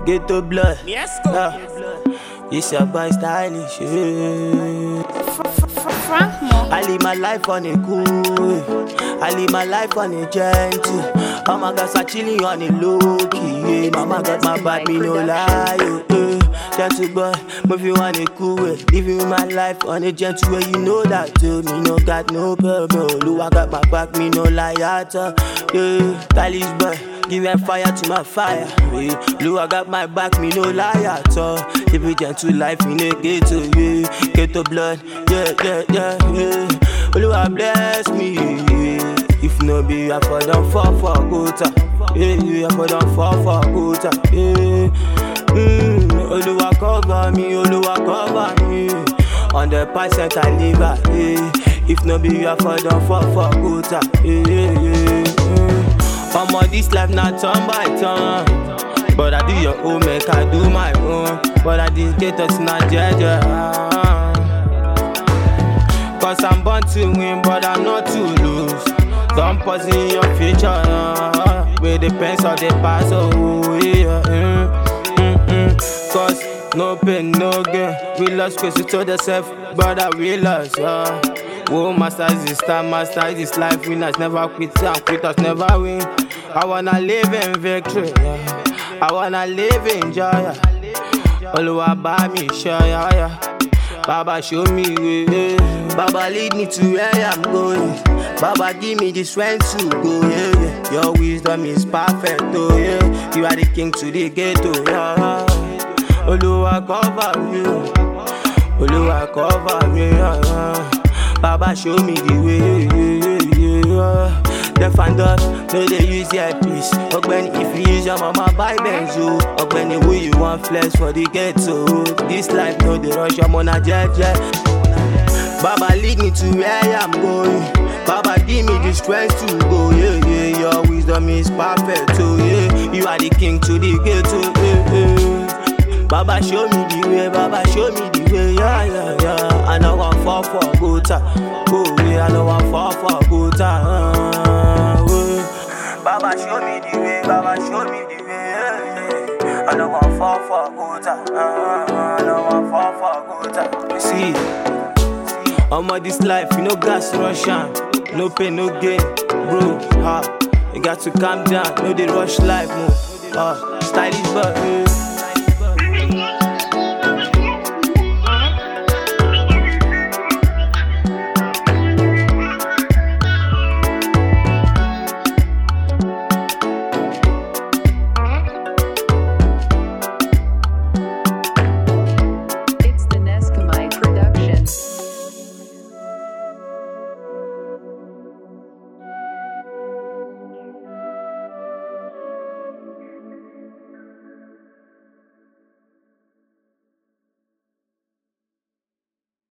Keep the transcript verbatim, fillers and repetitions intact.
Ghetto blood. Yes, go. Yeah. It's your boy stylish. Yeah. Frank Mo. I live my life on a cool. I live my life on a gentle. Oh my God, start chilling on a low key. Yeah. Mama got my back, me no lie. Yeah. Gentle boy, move you on a cool way. Living my life on a gentle way. You know that too. Me no got no problem. Lou, I got my back, me no lie at all. Yeah. Stylish boy, giving fire to my fire. Yeah. Lou, I got my back, me no lie at all. Living gentle life in a ghetto, yeah. Ghetto blood, yeah, yeah, yeah, yeah. Lou, bless me. Yeah. If no be, I for them fall for quota. Yeah, yeah, I for them fall for quota. Yeah. Mm, Oluwa cover me, Oluwa cover me. On the percent I live at, yeah. If no be, I for them fall for quota. Yeah, yeah, yeah. I'm on this life not turn by turn. But I do your own, make I do my own. But I did get us not judge. Cause I'm born to win, but I'm not to lose. Don't pause in your future, uh, with the pains of the past, oh yeah. Mm, mm, mm. Cause no pain, no gain. We lost cause we told ourselves, but I realized, uh, whoa, master this time, master this life. Winners never quit, and quitters never win. I wanna live in victory, yeah. I wanna live in joy, yeah. Oluwa buy me sure, yeah, yeah. Baba show me way, yeah. Baba lead me to where I'm going. Baba give me the strength to go, yeah, yeah. Your wisdom is perfect, oh yeah. You are the king to the ghetto, yeah. Oluwa cover me, Oluwa cover me, yeah. Baba show me the way, yeah, yeah, yeah. Deaf and up, no they use their piece. Ogbeni, if you use your mama buy benzo. Ogbeni, who you want flex for the ghetto? This life no they rush your mona jet jet. Baba lead me to where I'm going. Baba give me the strength to go, yeah, yeah. Your wisdom is perfect, oh yeah. You are the king to the ghetto, yeah, yeah. Baba show me the way, Baba show me the way, yeah, yeah, yeah. I know I'm fall for good time, oh yeah. I know I'm fall for good time, uh, yeah. Baba show me the way, Baba show me the way, yeah, yeah. I know I'm fall for good time, uh, I know I'm fall for good time. You see, I'm on this life, you know gas Russian, no pain, no gain, bro. Ha, you got to calm down, no they rush life, no. Uh, stylish but. Yeah.